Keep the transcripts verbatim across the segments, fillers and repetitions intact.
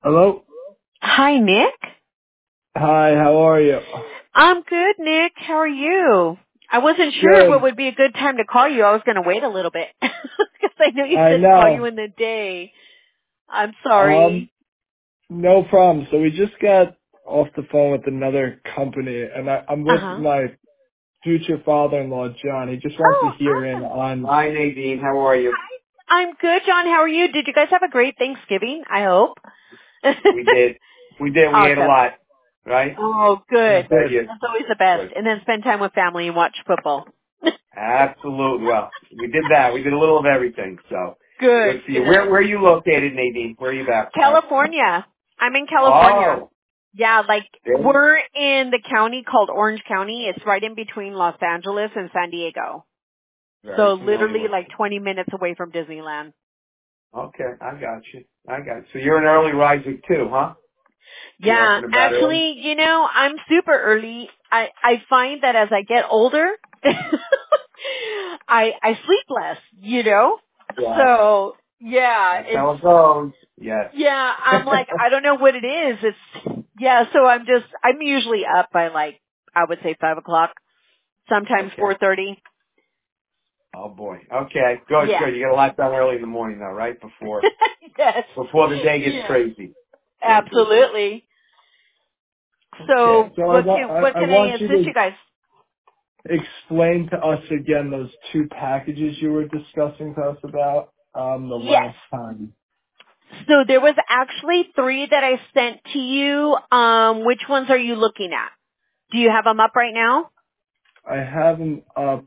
Hello? Hi, Nick. Hi, how are you? I'm good, Nick. How are you? I wasn't sure what Good. would be a good time to call you. I was going to wait a little bit because I know you I said to call you know. in the day. I'm Um, sorry. no problem. So we just got off the phone with another company, and I, I'm Uh with huh. my future father-in-law, John. He just wants to Oh, hear in awesome. on... Hi, Nadine. How are you? I'm good, John. How are you? Did you guys have a great Thanksgiving? I hope. We did. We did. We ate a Awesome. lot, right? Oh, We good. did. You? That's always the best. Good. And then spend time with family and watch football. Absolutely. Well, we did that. We did a little of everything, so good Good, for you. Where, good. where are you located, Nadine? Where are you back at? California. I'm in California. Oh, Yeah, like very, we're in the county called Orange County. It's right in between Los Angeles and San Diego. very So familiar literally with like twenty minutes away from Disneyland. Okay, I got you. I got you. So you're an early riser too, huh? You're up Yeah, and about early? actually, you know, I'm super early. I I find that as I get older, I I sleep less, you know? Yeah. So, yeah, That's it's how it goes. Yes. yeah, I'm like I don't know what it is. It's yeah, so I'm just I'm usually up by like I would say five o'clock, sometimes okay. four thirty. Oh boy. Okay. Good, Yeah. good. You get a lot done early in the morning though, right? Before, Yes. before the day gets Yeah. crazy. Good, good, good. Absolutely. Okay. So So I what want, can what I, I can I want you assist to you guys? explain to us again those two packages you were discussing to us about, um, the Yes. last time. So there was actually three that I sent to you. Um, which ones are you looking at? Do you have them up right now? I have them up.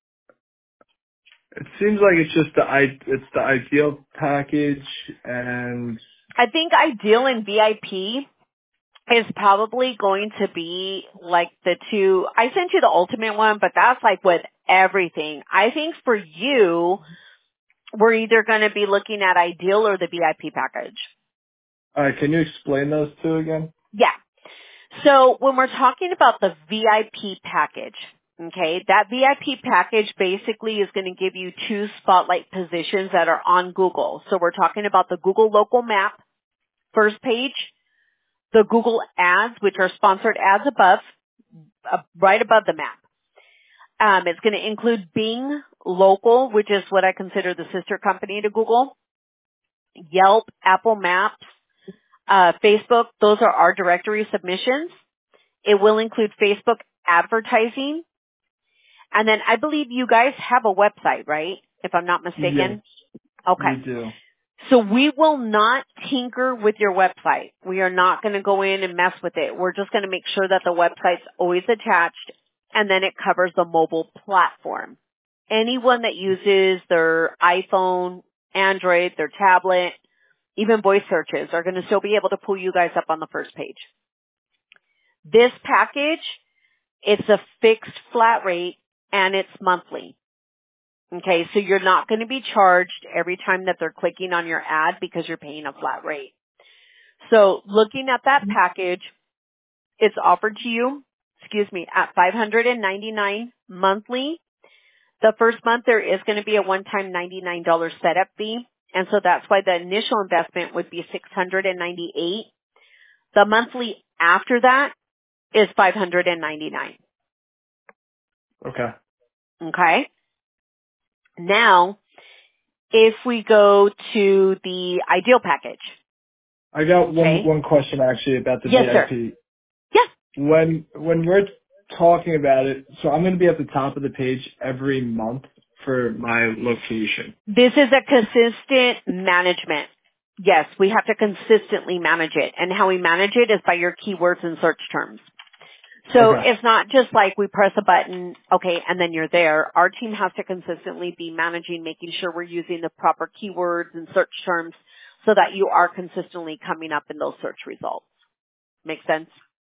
It seems like it's just the I, it's the ideal package and I think Ideal and V I P is probably going to be like the two. I sent you the ultimate one, but that's like with everything. I think for you, we're either going to be looking at Ideal or the V I P package. All right, can you explain those two again? Yeah. So when we're talking about the V I P package, okay, that V I P package basically is going to give you two spotlight positions that are on Google. So we're talking about the Google local map, first page, the Google ads, which are sponsored ads above, uh, right above the map. Um, it's going to include Bing local, which is what I consider the sister company to Google, Yelp, Apple Maps, uh, Facebook. Those are our directory submissions. It will include Facebook advertising. And then I believe you guys have a website, right? If I'm not Yes, mistaken. Okay. we do. So we will not tinker with your website. We are not going to go in and mess with it. We're just going to make sure that the website's always attached and then it covers the mobile platform. Anyone that uses their iPhone, Android, their tablet, even voice searches are going to still be able to pull you guys up on the first page. This package, it's a fixed flat rate and it's monthly. Okay, so you're not going to be charged every time that they're clicking on your ad because you're paying a flat rate. So looking at that package, it's offered to you, excuse me, at five hundred ninety-nine dollars monthly. The first month there is going to be a one-time ninety-nine dollars setup fee, and so that's why the initial investment would be six hundred ninety-eight dollars. The monthly after that is five hundred ninety-nine Okay. dollars. Okay? Now, if we go to the ideal package, I got one okay? one question actually about the Yes, sir. V I P. Yeah. When when we're talking about it, so I'm going to be at the top of the page every month for my location. This is a consistent management. Yes, we have to consistently manage it. And how we manage it is by your keywords and search terms. So Okay. it's not just like we press a button, okay, and then you're there. Our team has to consistently be managing, making sure we're using the proper keywords and search terms so that you are consistently coming up in those search results. Make sense?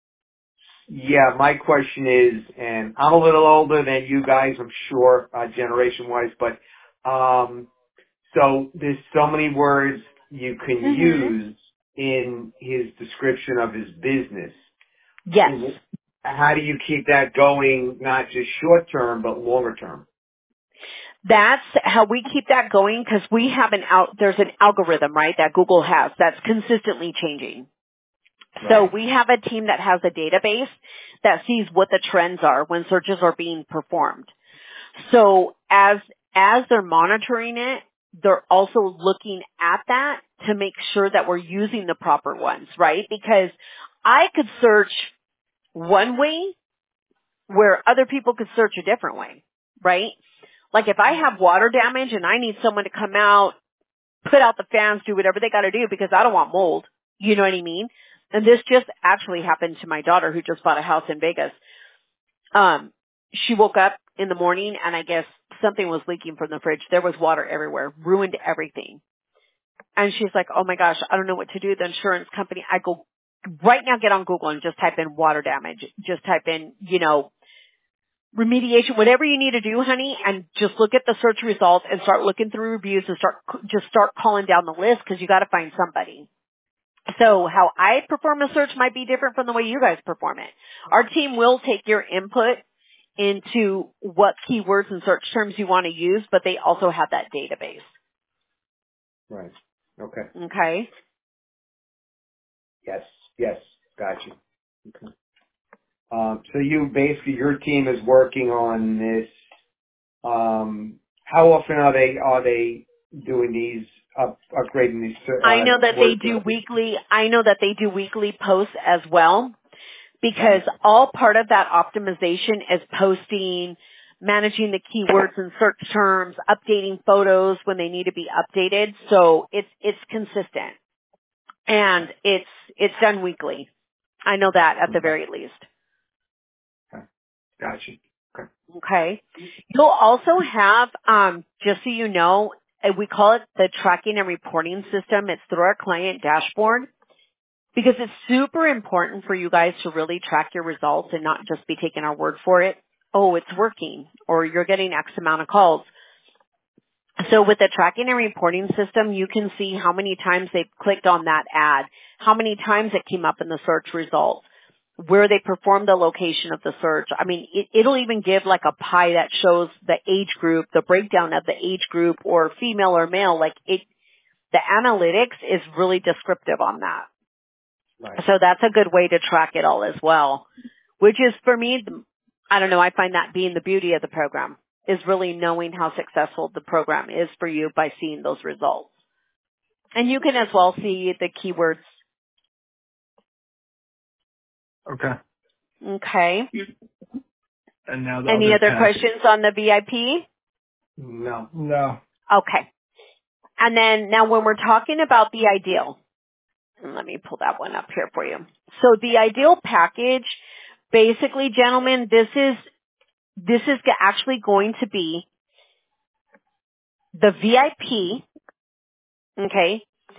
Yeah, my question is, and I'm a little older than you guys, I'm sure, uh, generation-wise, but um, so there's so many words you can Mm-hmm. use in his description of his business. Yes. W- How do you keep that going, not just short term, but longer term? That's how we keep that going because we have an out, there's an algorithm, right, that Google has that's consistently changing. So Right. we have a team that has a database that sees what the trends are when searches are being performed. So as, as they're monitoring it, they're also looking at that to make sure that we're using the proper ones, right? Because I could search one way where other people could search a different way, right? Like if I have water damage and I need someone to come out, put out the fans, do whatever they got to do because I don't want mold, you know what I mean? And this just actually happened to my daughter who just bought a house in Vegas. Um, she woke up in the morning and I guess something was leaking from the fridge. There was water everywhere, ruined everything. And she's like, oh my gosh, I don't know what to do. The insurance company, I go, right now get on Google and just type in water damage. Just type in, you know, remediation, whatever you need to do, honey, and just look at the search results and start looking through reviews and start, just start calling down the list because you got to find somebody. So how I perform a search might be different from the way you guys perform it. Our team will take your input into what keywords and search terms you want to use, but they also have that database. Right. Okay. Okay? Yes. Yes. Gotcha. Okay. Um, so you basically, your team is working on this. Um, how often are they are they doing these up, upgrading these I uh, know that they do WordPress? weekly, I know that they do weekly posts as well because Right. all part of that optimization is posting, managing the keywords and search terms, updating photos when they need to be updated. So it's, it's consistent and it's, it's done weekly. I know that at the Okay. very least. Okay. Gotcha. Okay. Okay. You'll also have, um, just so you know, uh, we call it the tracking and reporting system. It's through our client dashboard because it's super important for you guys to really track your results and not just be taking our word for it. Oh, it's working or you're getting X amount of calls. So with the tracking and reporting system, you can see how many times they've clicked on that ad, how many times it came up in the search results, where they performed the location of the search. I mean, it, it'll even give like a pie that shows the age group, the breakdown of the age group or female or male. Like it, the analytics is really descriptive on that. Right. So that's a good way to track it all as well, which is for me, I don't know, I find that being the beauty of the program is really knowing how successful the program is for you by seeing those results. And you can as well see the keywords. Okay. Okay. And now the Any other other package. questions on the V I P? No. No. Okay. And then now when we're talking about the ideal, and let me pull that one up here for you. So the ideal package, basically, gentlemen, this is, this is actually going to be the V I P, okay,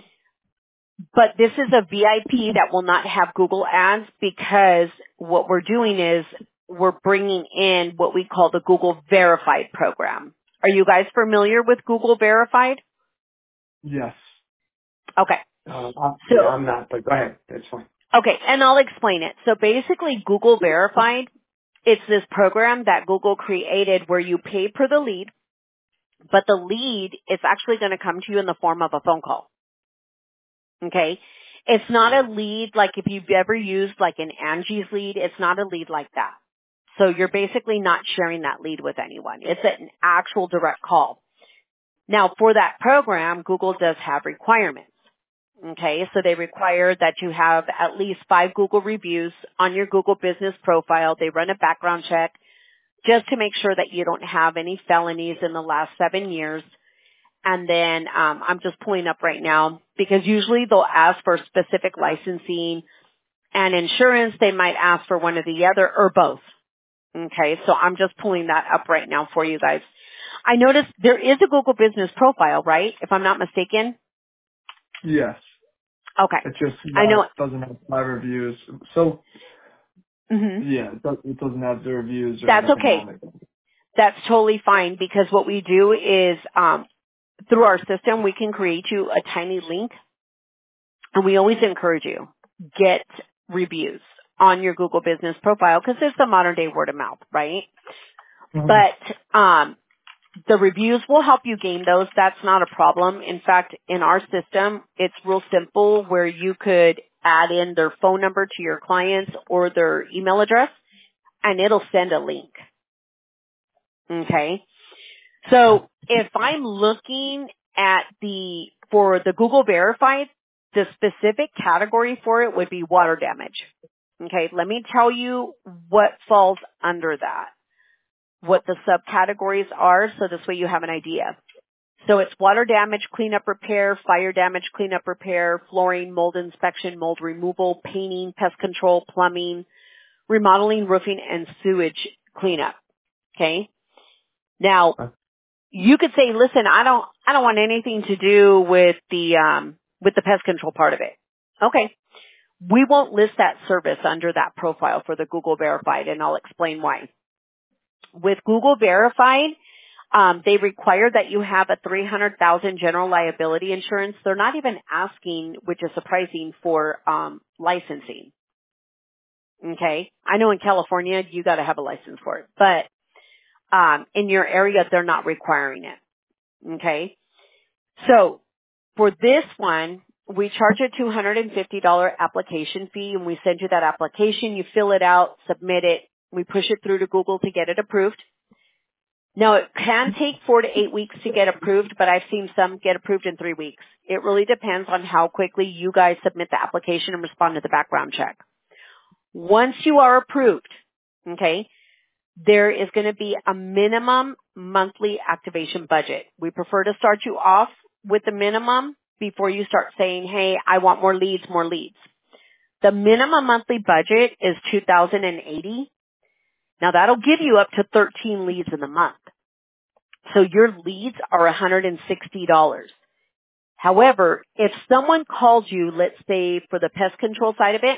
but this is a V I P that will not have Google ads because what we're doing is we're bringing in what we call the Google Verified program. Are you guys familiar with Google Verified? Yes. Okay. Uh, uh, So, yeah, I'm not, but go ahead. That's fine. okay, and I'll explain it. So basically Google Verified, it's this program that Google created where you pay per the lead, but the lead is actually going to come to you in the form of a phone call. Okay? It's not a lead like if you've ever used like an Angie's lead, it's not a lead like that. So you're basically not sharing that lead with anyone. It's an actual direct call. Now for that program, Google does have requirements. Okay, so they require that you have at least five Google reviews on your Google business profile. They run a background check just to make sure that you don't have any felonies in the last seven years. And then um, I'm just pulling up right now because usually they'll ask for specific licensing and insurance. They might ask for one or the other or both. Okay, so I'm just pulling that up right now for you guys. I noticed there is a Google business profile, right? If I'm not mistaken. Yes. Okay. It just I know. not, doesn't have five reviews. So, hmm yeah, it, does, it doesn't have the reviews or That's anything okay. on it. That's totally fine because what we do is um, through our system we can create you a tiny link, and we always encourage you get reviews on your Google business profile because it's the modern day word of mouth, right? Mhm. But um, The reviews will help you gain those. That's not a problem. In fact, in our system, it's real simple where you could add in their phone number to your clients or their email address, and it'll send a link. Okay? So if I'm looking at the, for the Google Verified, the specific category for it would be water damage. Okay, let me tell you what falls under that, what the subcategories are, so this way you have an idea. So it's water damage, cleanup repair, fire damage, cleanup repair, flooring, mold inspection, mold removal, painting, pest control, plumbing, remodeling, roofing, and sewage cleanup. Okay? Now, you could say, listen, I don't, I don't want anything to do with the, um, with the pest control part of it. Okay. We won't list that service under that profile for the Google Verified, and I'll explain why. With Google Verified, um, they require that you have a three hundred thousand dollars general liability insurance. They're not even asking, which is surprising, for um, licensing. Okay? I know in California you got to have a license for it, but um, in your area they're not requiring it. Okay? So for this one, we charge a two hundred fifty dollars application fee, and we send you that application. You fill it out, submit it. We push it through to Google to get it approved. Now, it can take four to eight weeks to get approved, but I've seen some get approved in three weeks. It really depends on how quickly you guys submit the application and respond to the background check. Once you are approved, okay, there is going to be a minimum monthly activation budget. We prefer to start you off with the minimum before you start saying, hey, I want more leads, more leads. The minimum monthly budget is two thousand eighty dollars. Now that'll give you up to thirteen leads in the month. So your leads are one hundred sixty dollars. However, if someone calls you, let's say for the pest control side of it,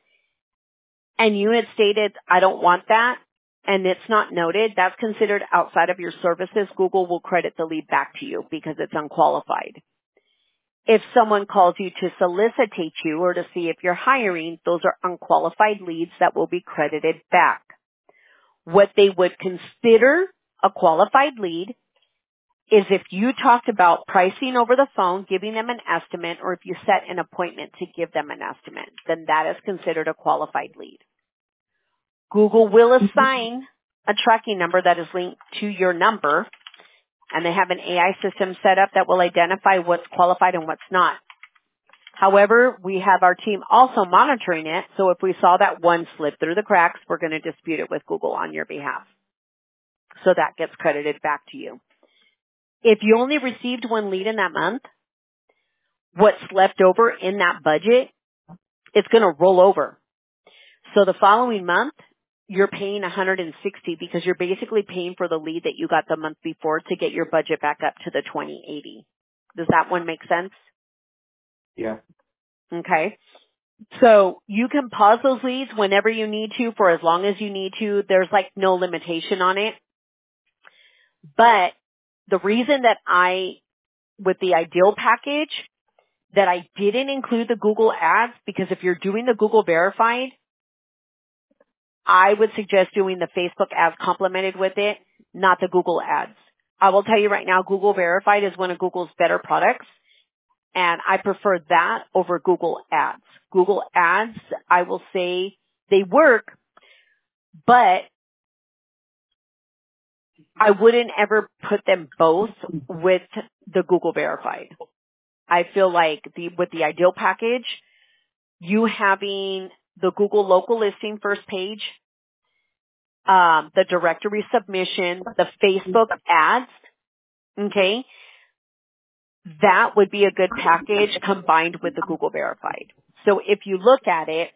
and you had stated, I don't want that, and it's not noted, that's considered outside of your services. Google will credit the lead back to you because it's unqualified. If someone calls you to solicitate you or to see if you're hiring, those are unqualified leads that will be credited back. What they would consider a qualified lead is if you talked about pricing over the phone, giving them an estimate, or if you set an appointment to give them an estimate, then that is considered a qualified lead. Google will assign a tracking number that is linked to your number, and they have an A I system set up that will identify what's qualified and what's not. However, we have our team also monitoring it, so if we saw that one slip through the cracks, we're going to dispute it with Google on your behalf. So that gets credited back to you. If you only received one lead in that month, what's left over in that budget, it's going to roll over. So the following month, you're paying one hundred sixty because you're basically paying for the lead that you got the month before to get your budget back up to the twenty eighty. Does that one make sense? Yeah. Okay. So you can pause those leads whenever you need to for as long as you need to. There's like no limitation on it. But the reason that I, with the Ideal package, that I didn't include the Google ads, because if you're doing the Google Verified, I would suggest doing the Facebook ads complemented with it, not the Google ads. I will tell you right now, Google Verified is one of Google's better products, and I prefer that over Google ads. Google ads, I will say they work, but I wouldn't ever put them both with the Google Verified. I feel like the with the Ideal package, you having the Google local listing first page, um, the directory submission, the Facebook ads, okay, that would be a good package combined with the Google Verified. So if you look at it,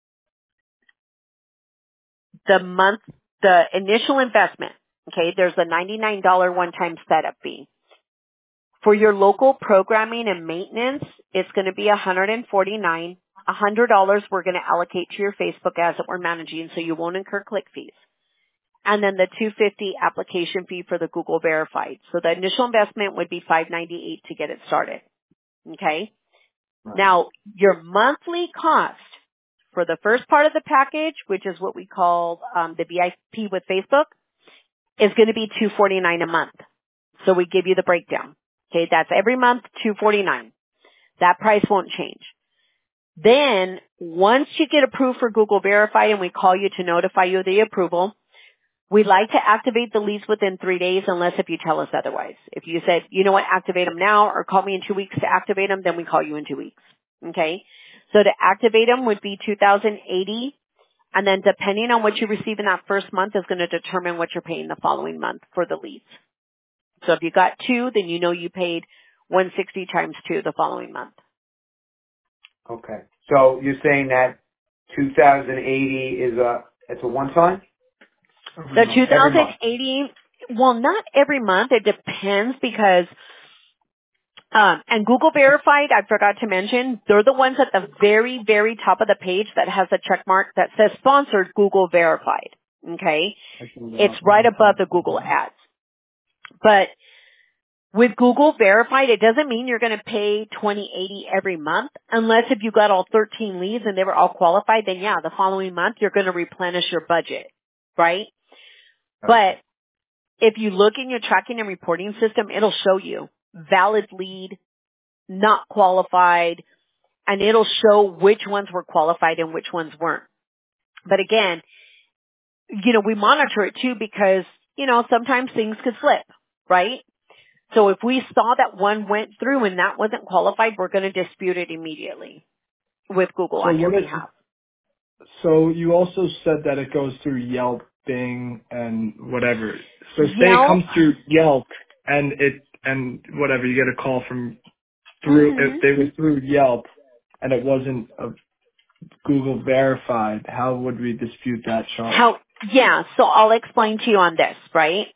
the month, the initial investment, okay, there's a ninety-nine dollars one-time setup fee. For your local programming and maintenance, it's going to be one hundred forty-nine dollars. one hundred dollars we're going to allocate to your Facebook ads that we're managing, so you won't incur click fees. And then the two hundred fifty dollars application fee for the Google Verified. So the initial investment would be five hundred ninety-eight dollars to get it started. Okay? Right. Now, your monthly cost for the first part of the package, which is what we call um, the V I P with Facebook, is going to be two hundred forty-nine dollars a month. So we give you the breakdown. Okay, that's every month, two forty-nine. That price won't change. Then, once you get approved for Google Verify and we call you to notify you of the approval, we like to activate the leads within three days unless if you tell us otherwise. If you said, you know what, activate them now or call me in two weeks to activate them, then we call you in two weeks. Okay? So to activate them would be two thousand eighty, and then depending on what you receive in that first month is going to determine what you're paying the following month for the leads. So if you got two, then you know you paid one hundred sixty times two the following month. Okay. So you're saying that two thousand eighty is a, it's a one-time? The Every month. two Every thousand month. eighty, well, not every month. It depends because, um, and Google Verified, I forgot to mention, they're the ones at the very, very top of the page that has a check mark that says sponsored Google Verified. Okay? It's right above the Google ads. But with Google Verified, it doesn't mean you're going to pay twenty eighty every month, unless if you got all thirteen leads and they were all qualified, then yeah, the following month you're going to replenish your budget, right? But if you look in your tracking and reporting system, it'll show you valid lead, not qualified, and it'll show which ones were qualified and which ones weren't. But again, you know, we monitor it too because, you know, sometimes things could slip, right? So if we saw that one went through and that wasn't qualified, we're going to dispute it immediately with Google So on your what it, behalf. so you also said that it goes through Yelp, Bing, and whatever. So say it Yelp. comes through Yelp and it and whatever, you get a call from through hmm if they were through Yelp and it wasn't a Google verified, how would we dispute that charge? How? Yeah. So I'll explain to you on this, right?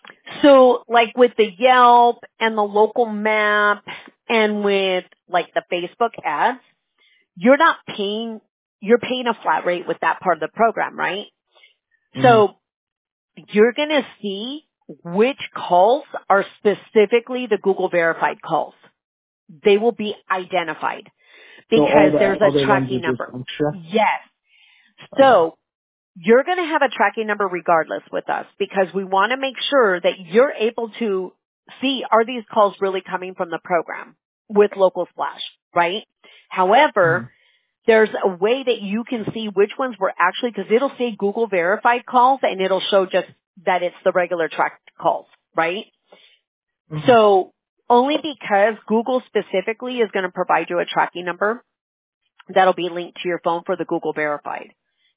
So like with the Yelp and the local map and with like the Facebook ads, you're not paying, you're paying a flat rate with that part of the program, right? Mm-hmm. So you're going to see which calls are specifically the Google verified calls. They will be identified So all because the there's a other ones are tracking just number. extra? Yes. Okay. So you're going to have a tracking number regardless with us because we want to make sure that you're able to see, are these calls really coming from the program with Local Splash, right? However, Mm-hmm. there's a way that you can see which ones were actually, because it'll say Google verified calls and it'll show just that it's the regular tracked calls, right? Mm-hmm. So only because Google specifically is going to provide you a tracking number that'll be linked to your phone for the Google verified.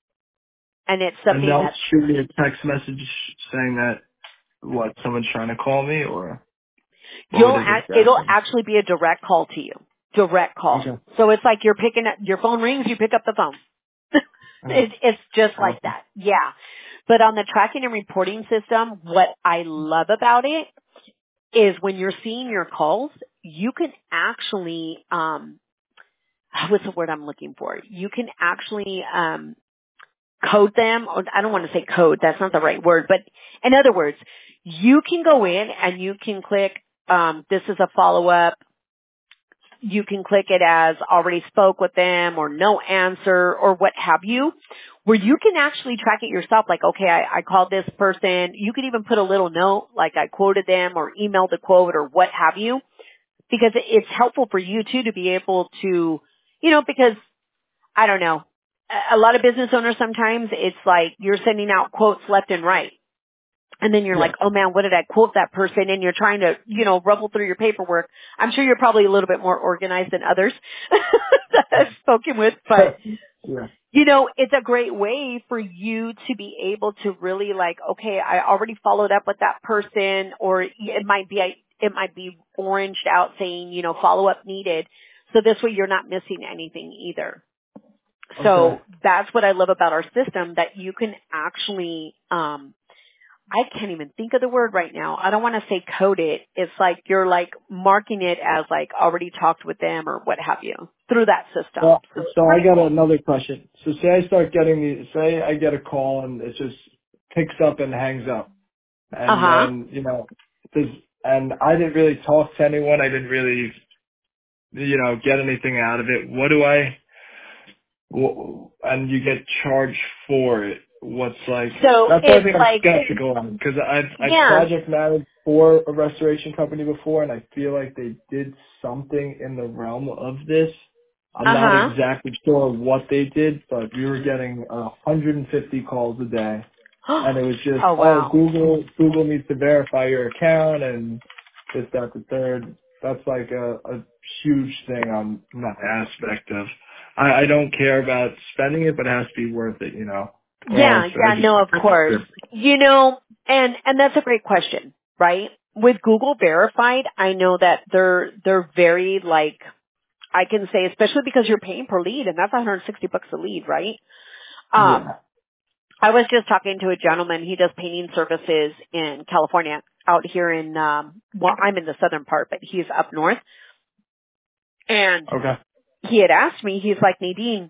And it's And something they'll that's, shoot me a text message saying that, what, someone's trying to call me, or what would you'll, it act, it'll exactly? actually be a direct call to you. Direct call. Okay. So it's like you're picking up, your phone rings, you pick up the phone. Mm. it, it's just like Awesome. that. Yeah. But on the tracking and reporting system, what I love about it is when you're seeing your calls, you can actually, um, what's the word I'm looking for? You can actually, um, code them, or I don't want to say code, that's not the right word, but in other words, you can go in and you can click, um, this is a follow-up. You can click it as already spoke with them or no answer or what have you, where you can actually track it yourself. Like, okay, I, I called this person. You could even put a little note like I quoted them or emailed a quote or what have you, because it, it's helpful for you too to be able to, you know, because I don't know, a, a lot of business owners sometimes it's like you're sending out quotes left and right. And then you're Yeah. like, oh man, what did I quote that person? And you're trying to, you know, ruffle through your paperwork. I'm sure you're probably a little bit more organized than others that I've spoken with, but Yeah. you know, it's a great way for you to be able to really like, okay, I already followed up with that person, or it might be, it might be oranged out saying, you know, follow up needed. So this way you're not missing anything either. Okay. So that's what I love about our system, that you can actually, um, I can't even think of the word right now. I don't want to say code it. It's like you're like marking it as like already talked with them or what have you through that system. Well, So it's so I pretty got cool. another question. So say I start getting the, say I get a call and it just picks up and hangs up. Uh And huh. then, you know, does, and I didn't really talk to anyone. I didn't really, you know, get anything out of it. What do I, wh- and you get charged for it. What's like, So that's the only it's thing I'm like, skeptical on because I've, I've yeah. project managed for a restoration company before, and I feel like they did something in the realm of this. I'm Uh not huh. exactly sure what they did, but we were getting uh, one hundred fifty calls a day, and it was just, Oh oh, wow. Google Google needs to verify your account and this, that, the third. That's like a, a huge thing on that aspect of. I, I don't care about spending it, but it has to be worth it, you know. Or else Yeah, I yeah, no, of course. just You know, and and that's a great question, right? With Google Verified, I know that they're they're very like I can say, especially because you're paying per lead, and that's one hundred sixty bucks a lead, right? Um, yeah. I was just talking to a gentleman. He does painting services in California, out here in um, well, I'm in the southern part, but he's up north, and Okay. he had asked me. He's like, Nadine,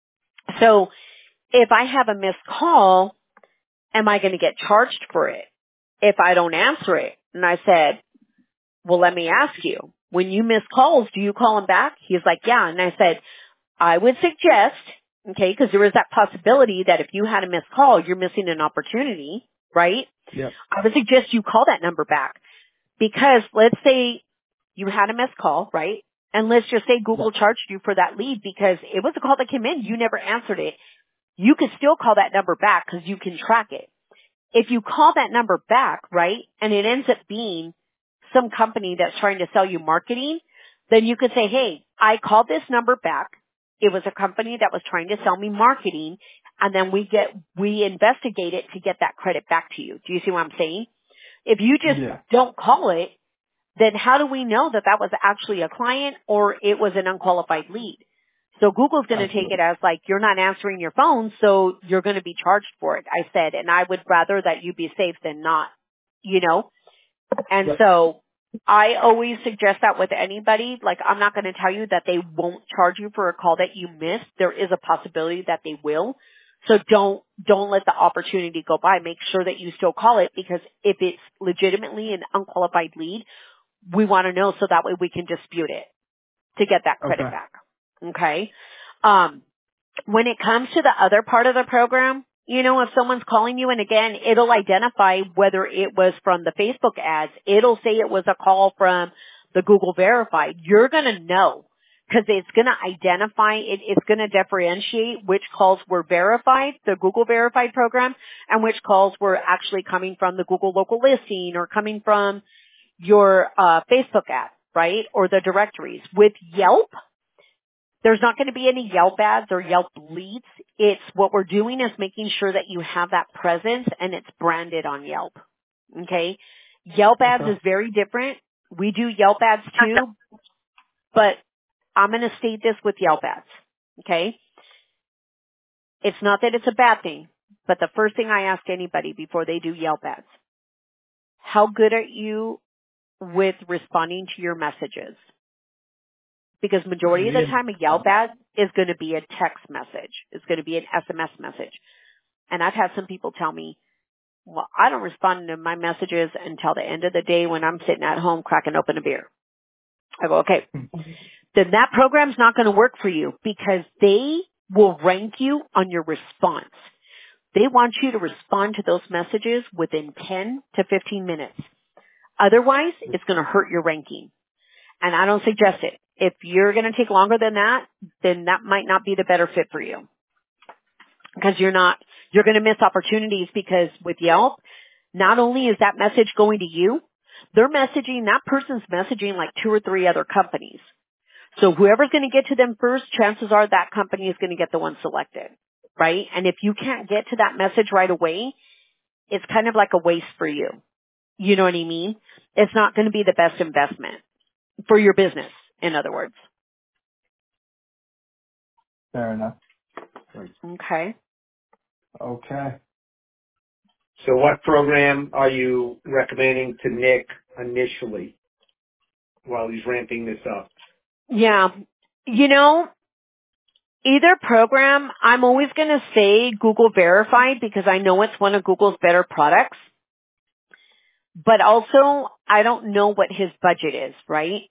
so if I have a missed call, am I going to get charged for it if I don't answer it? And I said, well, let me ask you, when you miss calls, do you call them back? He's like, yeah. And I said, I would suggest, okay, because there is that possibility that if you had a missed call, you're missing an opportunity, right? Yep. I would suggest you call that number back because let's say you had a missed call, right? And let's just say Google Yep. charged you for that lead because it was a call that came in. You never answered it. You could still call that number back because you can track it. If you call that number back, right, and it ends up being some company that's trying to sell you marketing, then you could say, hey, I called this number back. It was a company that was trying to sell me marketing, and then we get, we investigate it to get that credit back to you. Do you see what I'm saying? If you just Yeah. don't call it, then how do we know that that was actually a client or it was an unqualified lead? So Google's going to take Absolutely. it as like you're not answering your phone, so you're going to be charged for it. I said, and I would rather that you be safe than not, you know? And Yep. so I always suggest that with anybody. Like I'm not going to tell you that they won't charge you for a call that you missed. There is a possibility that they will. So don't, don't let the opportunity go by. Make sure that you still call it because if it's legitimately an unqualified lead, we want to know so that way we can dispute it to get that credit Okay. back. Okay. Um, when it comes to the other part of the program, you know, if someone's calling you and again, it'll identify whether it was from the Facebook ads. It'll say it was a call from the Google Verified. You're going to know because it's going to identify, it, it's going to differentiate which calls were verified, the Google Verified program, and which calls were actually coming from the Google local listing or coming from your uh, Facebook ad, right? Or the directories. With Yelp, there's not going to be any Yelp ads or Yelp leads. It's what we're doing is making sure that you have that presence and it's branded on Yelp. Okay? Yelp ads Okay. is very different. We do Yelp ads too, but I'm going to state this with Yelp ads. Okay? It's not that it's a bad thing, but the first thing I ask anybody before they do Yelp ads, how good are you with responding to your messages? Because majority of the Me time a Yelp ad is going to be a text message. It's going to be an S M S message. And I've had some people tell me, well, I don't respond to my messages until the end of the day when I'm sitting at home cracking open a beer. I go, okay, and then that program's not going to work for you because they will rank you on your response. They want you to respond to those messages within ten to fifteen minutes. Otherwise, it's going to hurt your ranking. And I don't suggest it. If you're going to take longer than that, then that might not be the better fit for you. Because you're not, you're going to miss opportunities because with Yelp, not only is that message going to you, they're messaging, that person's messaging like two or three other companies. So whoever's going to get to them first, chances are that company is going to get the one selected, right? And if you can't get to that message right away, it's kind of like a waste for you. You know what I mean? It's not going to be the best investment for your business, in other words. fair enough. Great. Okay. Okay. So what program are you recommending to Nick initially while he's ramping this up? Yeah. You know, either program, I'm always going to say Google Verified because I know it's one of Google's better products. But also, I don't know what his budget is, right?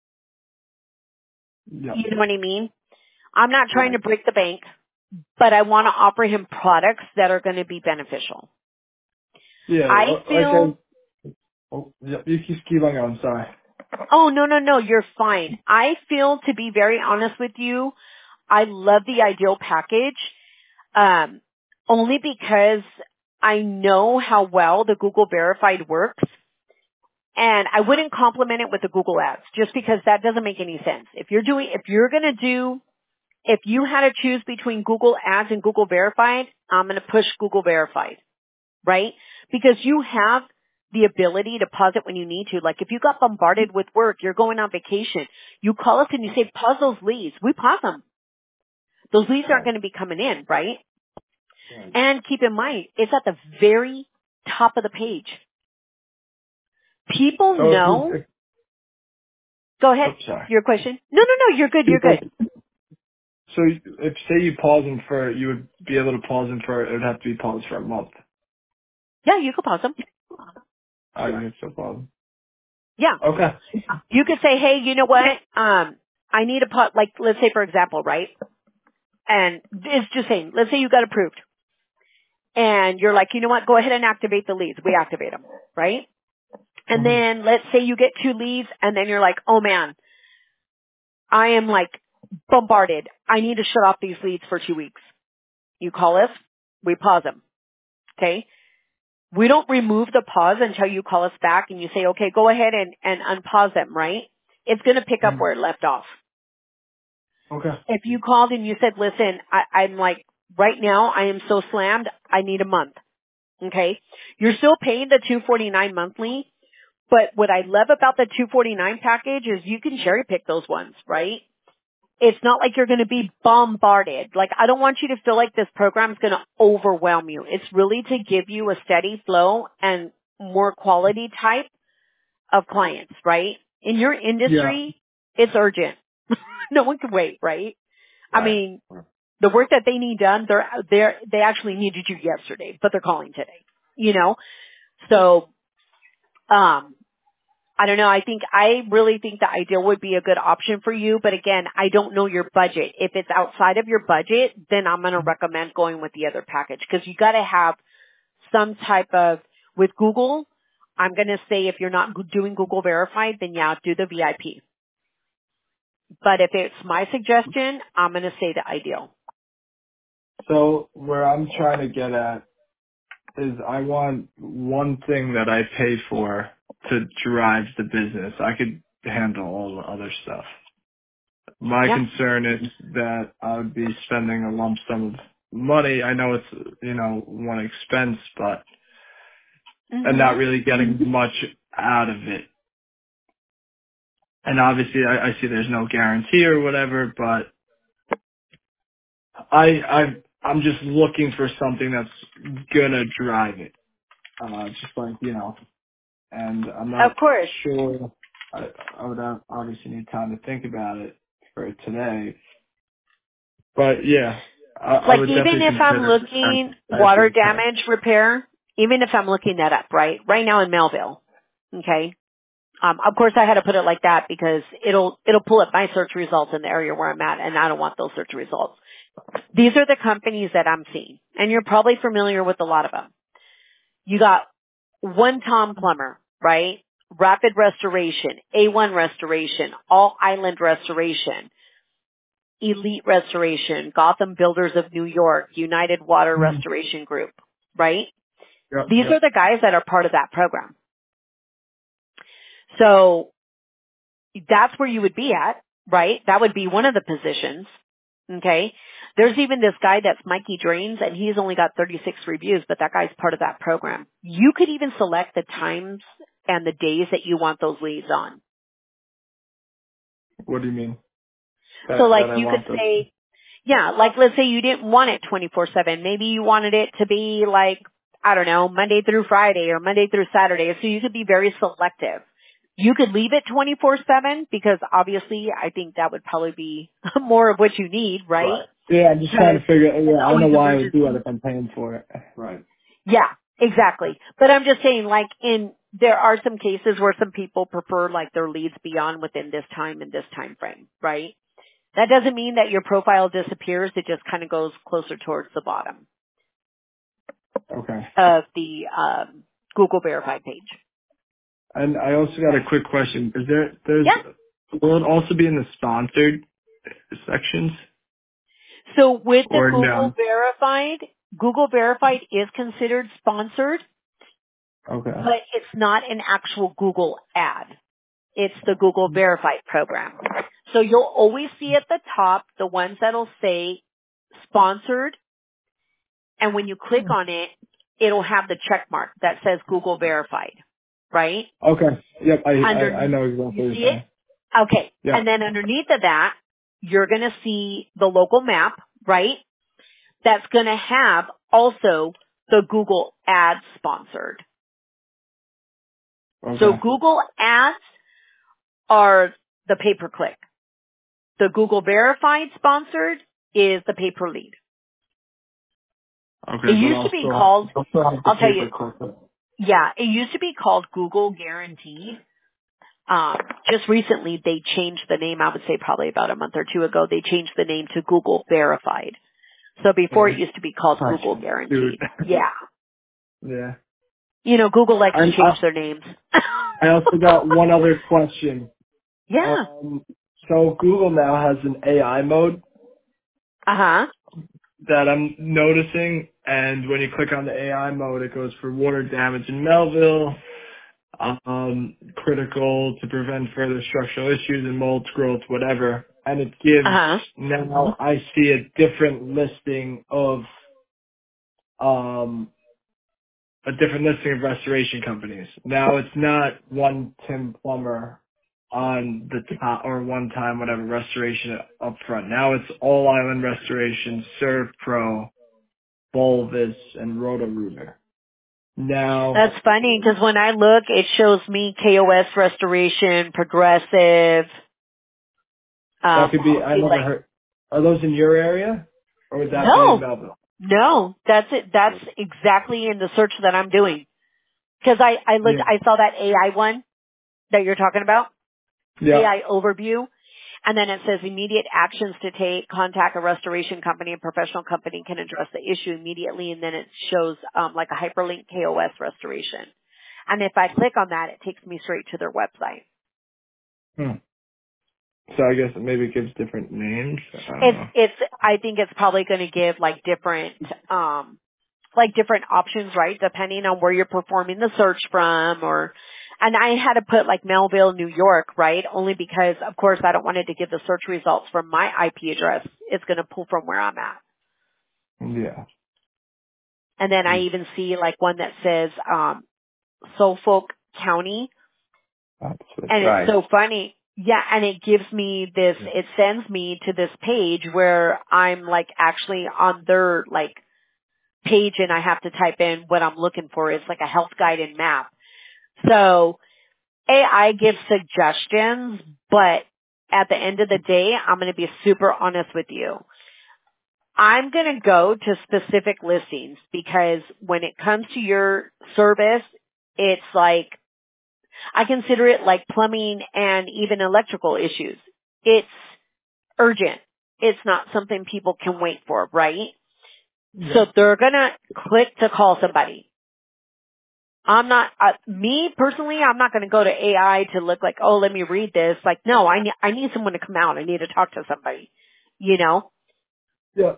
Yep. You know what I mean? I'm not trying to Right. break the bank, but I want to offer him products that are going to be beneficial. Yeah. I Like I feel, Oh, yeah, you just keep on going. Sorry. Oh, no, no, no, you're fine. I feel, to be very honest with you, I love the Ideal package, um, only because I know how well the Google Verified works, and I wouldn't compliment it with the Google Ads, just because that doesn't make any sense. If you're doing, if you're gonna do, if you had to choose between Google Ads and Google Verified, I'm gonna push Google Verified, right? Because you have the ability to pause it when you need to. Like if you got bombarded with work, you're going on vacation, you call us and you say, pause those leads. We pause them. Those leads aren't Right. going to be coming in, right? Right. And keep in mind, it's at the very top of the page. People So if you, know, if, go ahead, oh, sorry. your question. No, no, no, you're good, you're good. So if say you pause them for, you would be able to pause them for, it would have to be paused for a month. Yeah, you could pause them. I can still pause them. Yeah. Okay. You could say, hey, you know what? Um, I need a pause, like, let's say for example, right? And it's just saying, let's say you got approved. And you're like, you know what? Go ahead and activate the leads. We activate them, right? And hmm then let's say you get two leads and then you're like, oh man, I am like bombarded. I need to shut off these leads for two weeks. You call us, we pause them. Okay? We don't remove the pause until you call us back and you say, okay, go ahead and, and unpause them, right? It's going to pick up hmm where it left off. Okay. If you called and you said, listen, I, I'm like, right now I am so slammed, I need a month. Okay? You're still paying the two forty-nine monthly, but what I love about the two forty-nine package is you can cherry pick those ones, right? It's not like you're going to be bombarded. Like, I don't want you to feel like this program is going to overwhelm you. It's really to give you a steady flow and more quality type of clients, right? In your Yeah. industry, it's urgent. No one can wait, right? I Right. mean, the work that they need done, they're, they're, they actually needed you yesterday, but they're calling today, you know? So, um, I don't know. I think, I really think the Ideal would be a good option for you. But again, I don't know your budget. If it's outside of your budget, then I'm going to recommend going with the other package because you got to have some type of, with Google, I'm going to say if you're not doing Google Verified, then yeah, do the V I P. But if it's my suggestion, I'm going to say the Ideal. So where I'm trying to get at is I want one thing that I pay for to drive the business. I could handle all the other stuff. My Yeah. concern is that I would be spending a lump sum of money. I know it's, you know, one expense, but, and hmm not really getting much out of it. And obviously I, I see there's no guarantee or whatever, but I, I, I'm just looking for something that's gonna drive it. Uh, just like, you know, and I'm Of not course. sure. I, I would have obviously need time to think about it for today. But yeah, I, I Like would even definitely if I'm consider looking as water a pack. damage repair, even if I'm looking that up, right? Right now in Melville. Okay. Um, of course I had to put it like that because it'll, it'll pull up my search results in the area where I'm at and I don't want those search results. These are the companies that I'm seeing and you're probably familiar with a lot of them. You got One Tom Plumber, right? Rapid Restoration, A one Restoration, All Island Restoration, Elite Restoration, Gotham Builders of New York, United Water Mhm. Restoration Group, right? Yep, These are yep. the guys that are part of that program. So that's where you would be at, right? That would be one of the positions. Okay. There's even this guy that's Mikey Drains and he's only got thirty-six reviews, but that guy's part of that program. You could even select the times and the days that you want those leads on. What do you mean? So That like that I you could want the say, yeah, like let's say you didn't want it twenty-four seven. Maybe you wanted it to be like, I don't know, Monday through Friday or Monday through Saturday. So you could be very selective. You could leave it twenty-four seven because obviously I think that would probably be more of what you need, right? right. Yeah, I'm just trying Because to figure. it's Yeah, I don't know always why I would do it emergency. if I'm paying for it. Right. Yeah, exactly. But I'm just saying like in, there are some cases where some people prefer like their leads beyond within this time and this time frame, right? That doesn't mean that your profile disappears. It just kind of goes closer towards the bottom Okay. of the um, Google Verified page. And I also got a quick question. Is there, there's, Yeah. will it also be in the sponsored sections So with the or Google no? Verified, Google Verified is considered sponsored, Okay. but it's not an actual Google ad. It's the Google Verified program. So you'll always see at the top the ones that'll say sponsored, and when you click on it, it'll have the check mark that says Google Verified, right? Okay. Yep. I, I, I Underneath, know exactly what you you're see it? saying. Okay. And Yep. then underneath of that, you're going to see the local map, right? That's going to have also the Google Ads sponsored. So Okay. Google Ads are the pay-per-click. The Google Verified sponsored is the pay-per-lead. It Okay. But used to I'll be still have, called, I'll still have the I'll tell you, paper clip. yeah, it used to be called Google Guaranteed. Um, just recently they changed the name, I would say probably about a month or two ago, they changed the name to Google Verified. So before it Yeah. used to be called Google Gotcha. Dude. Guaranteed. Yeah. Yeah. You know, Google likes I, to change I, their names. I also got one other question. Yeah. Um, so Google now has an A I mode Uh-huh. that I'm noticing, and when you click on the A I mode, it goes for water damage in Melville, um, critical to prevent further structural issues and mold growth, whatever. And it gives, Uh-huh. now I see a different listing of, um, a different listing of restoration companies. Now it's not one Tim Plummer on the top or one time whatever restoration up front. Now it's All Island Restoration, Serve Pro, Volvis, and Roto-Rooter. Now That's funny because when I look, it shows me K O S Restoration, Progressive. that Um, could be, I see, never like, heard, are those in your area? Or would that be in no, Melville? no, that's it. That's exactly in the search that I'm doing. Because I, I looked, Yeah. I saw that A I one that you're talking about, Yeah. A I overview, and then it says immediate actions to take, contact a restoration company, a professional company can address the issue immediately, and then it shows um, like a hyperlink K O S Restoration. And if I click on that, it takes me straight to their website. Hmm. So I guess it maybe gives different names. I don't It's, know. it's, I think it's probably going to give like different, um, like different options, right? Depending on where you're performing the search from or, and I had to put like Melville, New York, right? Only because of course I don't want it to give the search results from my I P address. It's going to pull from where I'm at. Yeah. And then I Hmm. even see like one that says, um, Suffolk County. That's it. And it's Right. so funny. Yeah, and it gives me this, it sends me to this page where I'm like actually on their like page and I have to type in what I'm looking for. It's like a health guide and map. So A I gives suggestions, but at the end of the day, I'm going to be super honest with you. I'm going to go to specific listings because when it comes to your service, it's like, I consider it like plumbing and even electrical issues. It's urgent. It's not something people can wait for, right? So Yeah. they're going to click to call somebody. I'm not, uh, me personally, I'm not going to go to A I to look like, oh, let me read this. Like, no, I need, I need someone to come out. I need to talk to somebody, you know? Yeah.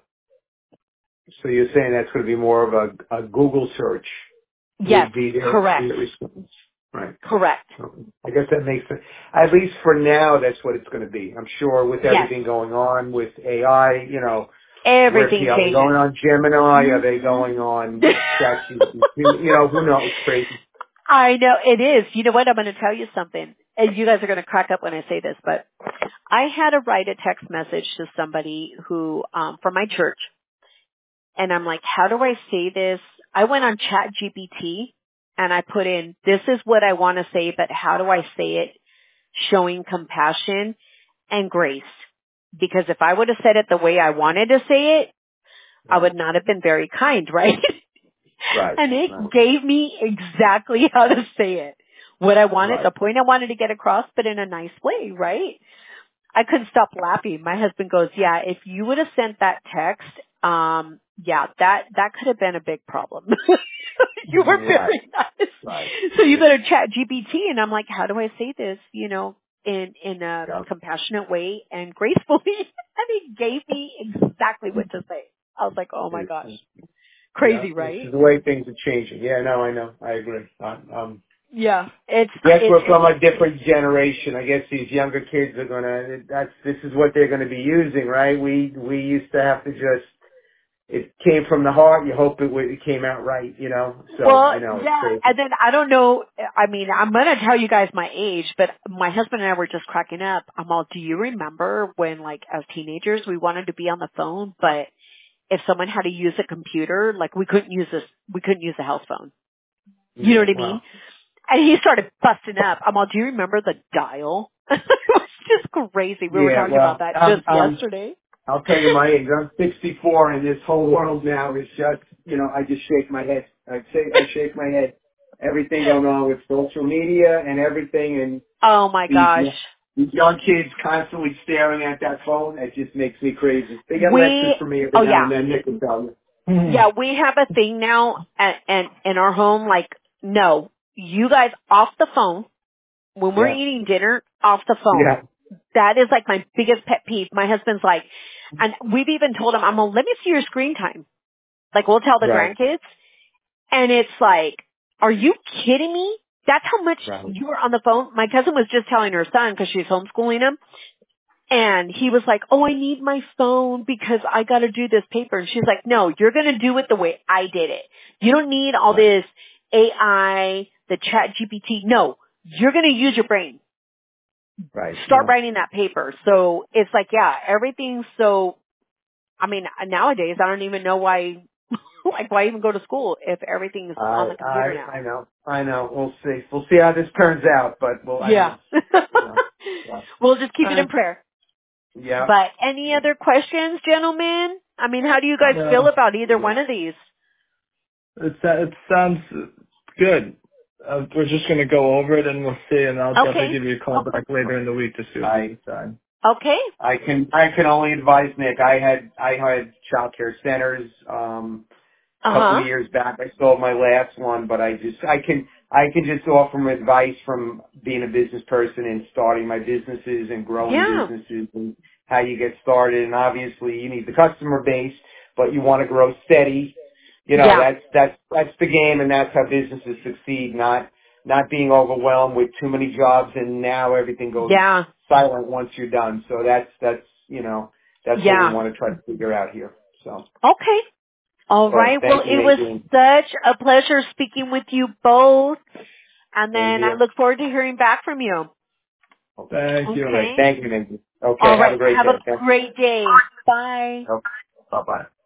So you're saying that's going to be more of a, a Google search Yes, would be their, correct, their response. Right. correct. Okay. I guess that makes sense. At least for now, that's what it's going to be. I'm sure with Yes, everything going on with A I, you know, where everything are they going changes. on Gemini? Are they Mhm. going on ChatGPT? You know, who knows? It's crazy. I know it is. You know what? I'm going to tell you something. And you guys are going to crack up when I say this, but I had to write a text message to somebody who, um, from my church. And I'm like, how do I say this? I went on ChatGPT and I put in, this is what I want to say, but how do I say it? Showing compassion and grace. Because if I would have said it the way I wanted to say it, I would not have been very kind, right? Right. And it Right. gave me exactly how to say it. What I wanted, Right. the point I wanted to get across, but in a nice way, right? I couldn't stop laughing. My husband goes, yeah, if you would have sent that text, um, yeah, that, that could have been a big problem. You were very Right. nice. Right. So you better chat G P T. And I'm like, how do I say this, you know, in, in a Yeah. compassionate way and gracefully? And he gave me exactly what to say. I was like, oh my gosh. It's- Yeah. Crazy, This right? is the way things are changing. Yeah, no, I know. I agree. Um, um, Yeah. It's, guess it's, we're from a different generation. I guess these younger kids are gonna. That's this is what they're gonna be using, right? We we used to have to just. It came from the heart. You hope it, w- it came out right, you know. So well, I know it's yeah. crazy. And then I don't know. I mean, I'm going to tell you guys my age, but my husband and I were just cracking up. I'm all, do you remember when, like, as teenagers, we wanted to be on the phone, but if someone had to use a computer, like, we couldn't use this, we couldn't use a house phone. You know Yeah. what I mean? Wow. And he started busting up. I'm all, do you remember the dial? It was just crazy. We were Yeah. talking about Well, that um, just um, yesterday. I'll tell you my age. I'm sixty-four, and this whole world now is just, you know, I just shake my head. I say, I shake my head. Everything going on with social media and everything, and Oh my these gosh. these young kids constantly staring at that phone. It just makes me crazy. They get lectures We, from me every oh now yeah. and then. Nick will tell you. Yeah, we have a thing now at, and in our home, like, no, you guys off the phone when we're Yeah. eating dinner, off the phone. Yeah. That is like my biggest pet peeve. My husband's like, and we've even told him, I'm gonna let me see your screen time. Like we'll tell the Right. grandkids, and it's like, are you kidding me? That's how much Right. you were on the phone. My cousin was just telling her son because she's homeschooling him. And he was like, oh, I need my phone because I got to do this paper. And she's like, no, you're going to do it the way I did it. You don't need all Right. this A I, the chat G P T. No, you're going to use your brain. Right. Start No. writing that paper. So it's like, yeah, everything's so, I mean, nowadays I don't even know why, like why even go to school if everything's on I the computer I now. I know. I know. We'll see. We'll see how this turns out. But well, I Yeah. mean, you know. Yeah. We'll just keep All it in right. prayer. Yeah. But any other questions, gentlemen? I mean, how do you guys feel No, about either one of these? it it sounds good. Uh, we're just gonna go over it and we'll see, and I'll definitely Okay. give you a call back later in the week to see what we I decide. Okay. I can I can only advise Nick. I had I had child care centers. Um, a couple Uh-huh. of years back. I sold my last one, but I just I can I can just offer them advice from being a business person and starting my businesses and growing Yeah. businesses and how you get started. And obviously, you need the customer base, but you want to grow steady. You know, Yeah. that's that's that's the game, and that's how businesses succeed. Not not being overwhelmed with too many jobs, and now everything goes Yeah. silent once you're done. So that's that's you know that's what we Yeah. want to try to figure out here. So, Okay. All but right. Well, thank you, it was Nadine. such a pleasure speaking with you both. And Same then I here. look forward to hearing back from you. Thank you. Great. Okay. Thank you, Nancy. Okay. All Have right. a great Have day. a Okay. great day. Bye. Okay. Bye-bye.